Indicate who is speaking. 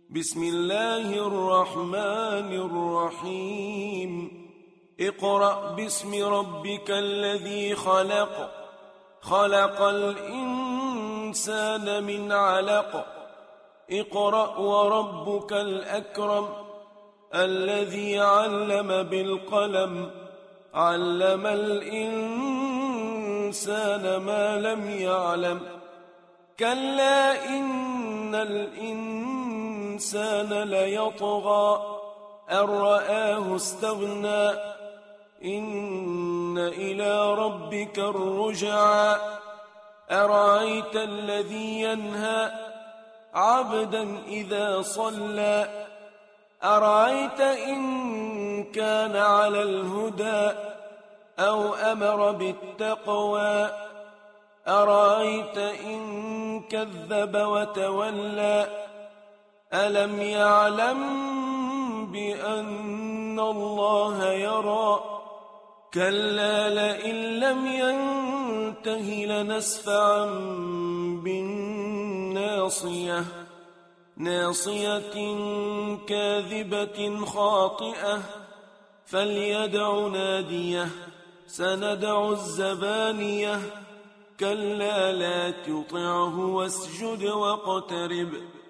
Speaker 1: بسم الله الرحمن الرحيم اقرأ باسم ربك الذي خلق خلق الإنسان من علق اقرأ وربك الأكرم الذي علم بالقلم علم الإنسان ما لم يعلم كلا إن الإنسان ليطغى أن رآه استغنى إن إلى ربك الرجعى أرأيت الذي ينهى عبدا إذا صلى أرأيت إن كان على الهدى أو أمر بالتقوى أرأيت إن كذب وتولى ألم يعلم بأن الله يرى كلا لئن لم ينته لنسفعا بالناصية ناصية كاذبة خاطئة فليدع ناديه سندع الزبانية كلا لا تطعه واسجد واقترب